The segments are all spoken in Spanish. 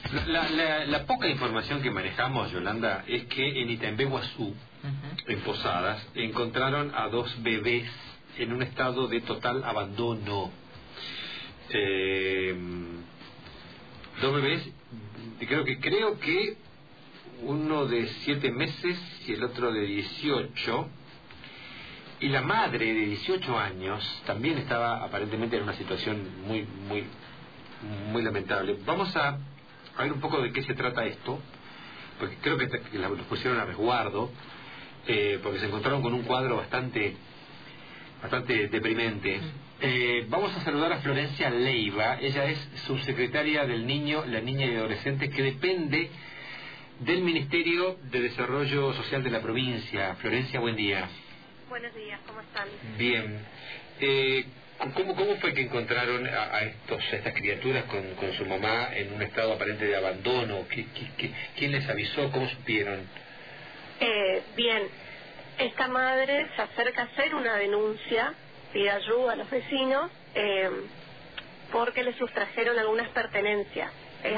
La poca información que manejamos, Yolanda, es que en Itaimbeguazú, en Posadas, encontraron a 2 bebés en un estado de total abandono. 2 bebés, creo que uno de 7 meses y el otro de 18, y la madre de 18 años también estaba aparentemente en una situación muy lamentable. Vamos a ver un poco de qué se trata esto, porque creo que los pusieron a resguardo, porque se encontraron con un cuadro bastante deprimente. Vamos a saludar a Florencia Leiva. Ella es subsecretaria del Niño, la Niña y Adolescente, que depende del Ministerio de Desarrollo Social de la provincia. Florencia, buen día. Buenos días, ¿cómo están? Bien. ¿Cómo fue que encontraron a estas criaturas con su mamá en un estado aparente de abandono? ¿Quién les avisó? ¿Cómo supieron? Bien, esta madre se acerca a hacer una denuncia, pide ayuda a los vecinos, porque le sustrajeron algunas pertenencias.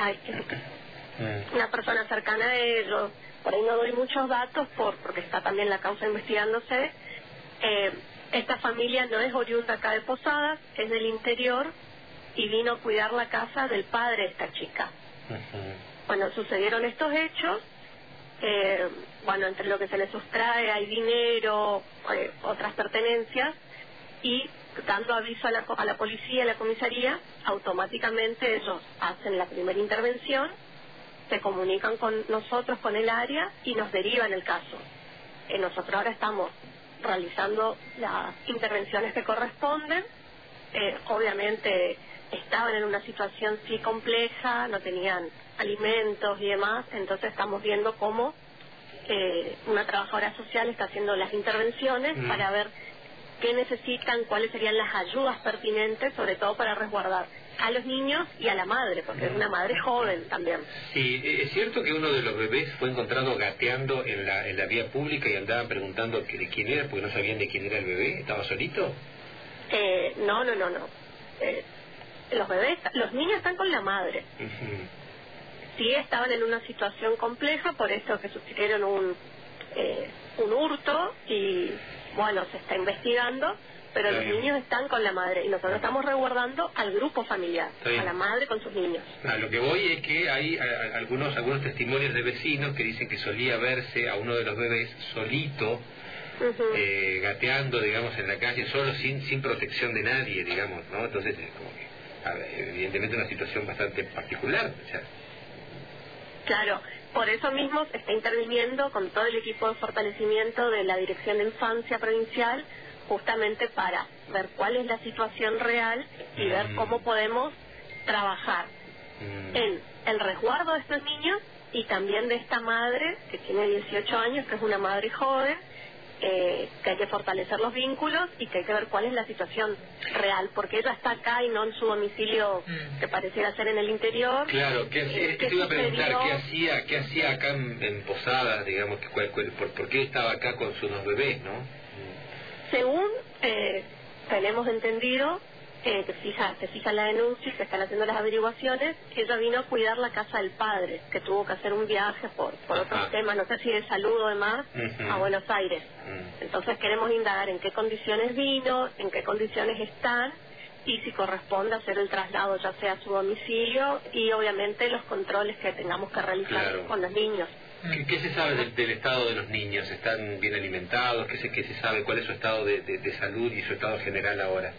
Una persona cercana a ellos, por ahí no doy muchos datos porque está también la causa investigándose. Esta familia no es oriunda acá de Posadas, es del interior y vino a cuidar la casa del padre de esta chica. Bueno, sucedieron estos hechos. Entre lo que se les sustrae hay dinero, otras pertenencias, y dando aviso a la policía, a la comisaría, automáticamente ellos hacen la primera intervención, se comunican con nosotros, con el área, y nos derivan el caso. Nosotros ahora estamos realizando las intervenciones que corresponden. Obviamente estaban en una situación sí compleja, no tenían alimentos y demás, entonces estamos viendo cómo una trabajadora social está haciendo las intervenciones para ver qué necesitan, cuáles serían las ayudas pertinentes, sobre todo para resguardar a los niños y a la madre, porque es una madre joven también. Sí, es cierto que uno de los bebés fue encontrado gateando en la vía pública y andaban preguntando de quién era, porque no sabían de quién era el bebé. ¿Estaba solito? No. Los niños están con la madre. Sí, estaban en una situación compleja, por eso que sufrieron un hurto y bueno, se está investigando, pero los niños están con la madre y nosotros estamos resguardando al grupo familiar, a la madre con sus niños. Lo que voy es que hay algunos testimonios de vecinos que dicen que solía verse a uno de los bebés solito, gateando, digamos, en la calle, solo sin protección de nadie, digamos, ¿no? Entonces es como que, evidentemente, una situación bastante particular. O sea. Claro, por eso mismo se está interviniendo con todo el equipo de fortalecimiento de la Dirección de Infancia Provincial, justamente para ver cuál es la situación real y ver cómo podemos trabajar en el resguardo de estos niños y también de esta madre que tiene 18 años, que es una madre joven, que hay que fortalecer los vínculos y que hay que ver cuál es la situación real, porque ella está acá y no en su domicilio que pareciera ser en el interior. Claro, te iba a preguntar qué hacía acá en Posadas, digamos, por qué estaba acá con sus 2 bebés, ¿no? Según tenemos entendido, se fija la denuncia y se están haciendo las averiguaciones, que ella vino a cuidar la casa del padre, que tuvo que hacer un viaje por otros temas, no sé si de salud o demás, a Buenos Aires. Entonces queremos indagar en qué condiciones vino, en qué condiciones están, y si corresponde hacer el traslado ya sea a su domicilio, y obviamente los controles que tengamos que realizar con los niños. ¿Qué se sabe del estado de los niños? ¿Están bien alimentados? ¿Qué se sabe? ¿Cuál es su estado de salud y su estado general ahora?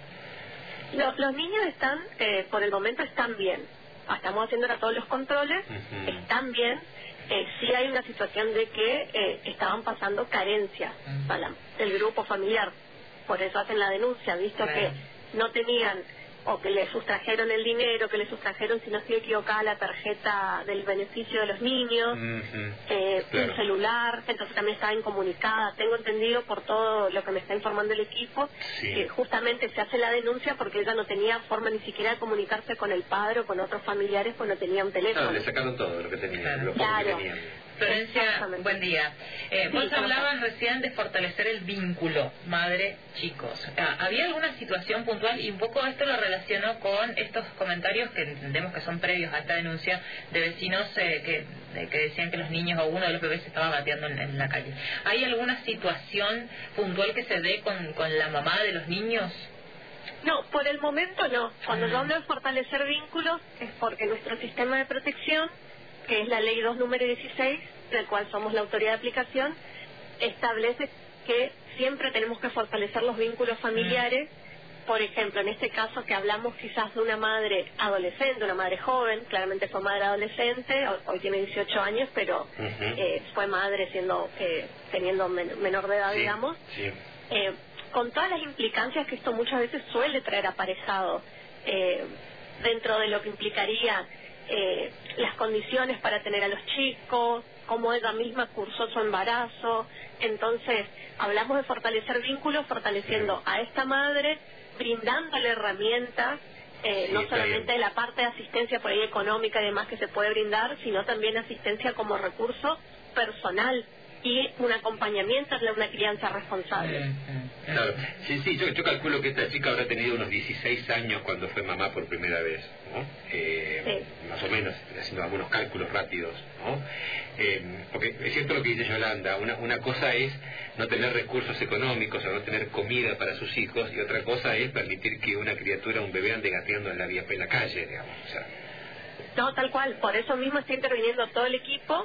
Los niños están, por el momento están bien. Estamos haciendo ahora todos los controles, están bien. Sí hay una situación de que estaban pasando carencias del grupo familiar. Por eso hacen la denuncia, visto que no tenían, o que le sustrajeron el dinero, que le sustrajeron, si no estoy equivocada, la tarjeta del beneficio de los niños, un celular, entonces también estaba incomunicada. Tengo entendido por todo lo que me está informando el equipo, que justamente se hace la denuncia porque ella no tenía forma ni siquiera de comunicarse con el padre o con otros familiares, pues no tenía un teléfono. Le sacaron todo lo que tenía, Claro. Florencia, buen día. Vos hablabas recién de fortalecer el vínculo madre-chicos. ¿Había alguna situación puntual? Y un poco esto lo relaciono con estos comentarios que entendemos que son previos a esta denuncia de vecinos que decían que los niños o uno de los bebés se estaba bateando en la calle. ¿Hay alguna situación puntual que se dé con la mamá de los niños? No, por el momento no. Cuando yo hablo de fortalecer vínculos es porque nuestro sistema de protección, que es la Ley 2 número 16, del cual somos la autoridad de aplicación, establece que siempre tenemos que fortalecer los vínculos familiares. Por ejemplo, en este caso que hablamos quizás de una madre adolescente, una madre joven, claramente fue madre adolescente, hoy tiene 18 años, pero fue madre teniendo menor de edad, digamos. Sí. Con todas las implicancias que esto muchas veces suele traer aparejado, dentro de lo que implicaría las condiciones para tener a los chicos, cómo ella misma cursó su embarazo. Entonces, hablamos de fortalecer vínculos, fortaleciendo a esta madre, brindándole herramientas, no solamente de la parte de asistencia por ahí económica y demás que se puede brindar, sino también asistencia como recurso personal y un acompañamiento de una crianza responsable. Claro, sí, yo calculo que esta chica habrá tenido unos 16 años cuando fue mamá por primera vez, ¿no? Más o menos, haciendo algunos cálculos rápidos, ¿no? Porque es cierto lo que dice Yolanda, una cosa es no tener recursos económicos o no tener comida para sus hijos, y otra cosa es permitir que una criatura, un bebé, ande gateando en la calle, digamos. O sea. No, tal cual, por eso mismo está interviniendo todo el equipo.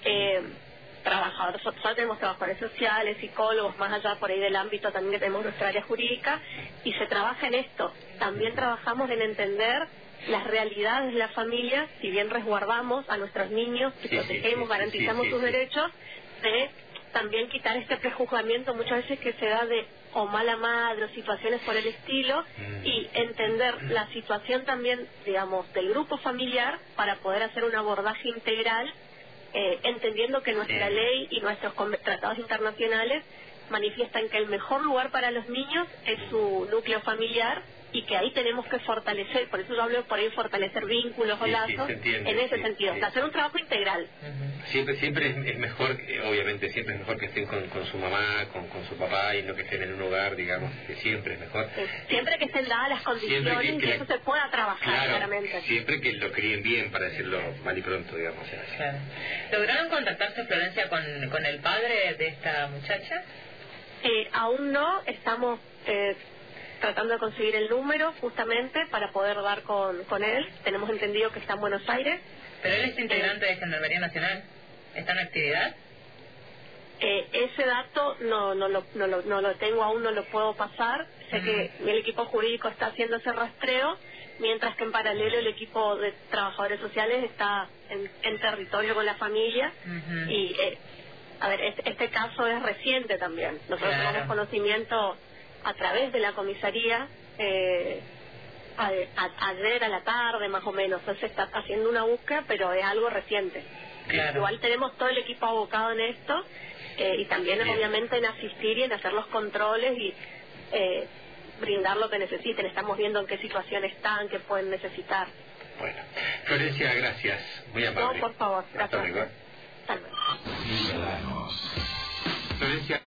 Trabajadores, nosotros tenemos trabajadores sociales, psicólogos, más allá por ahí del ámbito también que tenemos nuestra área jurídica, y se trabaja en esto. También trabajamos en entender las realidades de la familia, si bien resguardamos a nuestros niños, protegemos, garantizamos sus derechos, de también quitar este prejuzgamiento muchas veces que se da de o mala madre o situaciones por el estilo, y entender la situación también, digamos, del grupo familiar para poder hacer un abordaje integral, entendiendo que nuestra ley y nuestros tratados internacionales manifiestan que el mejor lugar para los niños es su núcleo familiar, y que ahí tenemos que fortalecer, por eso yo hablo por ahí fortalecer vínculos o lazos, en ese sentido, hacer un trabajo integral. Siempre es mejor, obviamente siempre es mejor que estén con su mamá, con su papá, y no que estén en un hogar, digamos, que siempre es mejor. Siempre que estén dadas las condiciones y que eso se pueda trabajar, claramente. Siempre que lo críen bien, para decirlo mal y pronto, digamos. Claro. ¿Lograron contactarse, Florencia, con el padre de esta muchacha? Aún no, estamos tratando de conseguir el número justamente para poder dar con él. Tenemos entendido que está en Buenos Aires. ¿Pero él es integrante de Gendarmería Nacional? ¿Está en actividad? Ese dato no lo tengo aún, no lo puedo pasar. Sé que el equipo jurídico está haciendo ese rastreo, mientras que en paralelo el equipo de trabajadores sociales está en territorio con la familia. Y a ver, este caso es reciente también. Nosotros tenemos conocimiento a través de la comisaría ayer a la tarde más o menos. Entonces se está haciendo una búsqueda, pero es algo reciente. Igual tenemos todo el equipo abocado en esto, y también obviamente en asistir y en hacer los controles y brindar lo que necesiten. Estamos viendo en qué situación están, qué pueden necesitar. Bueno, Florencia, gracias, muy amable. No, por favor, gracias. Hasta luego. Hasta luego. Florencia.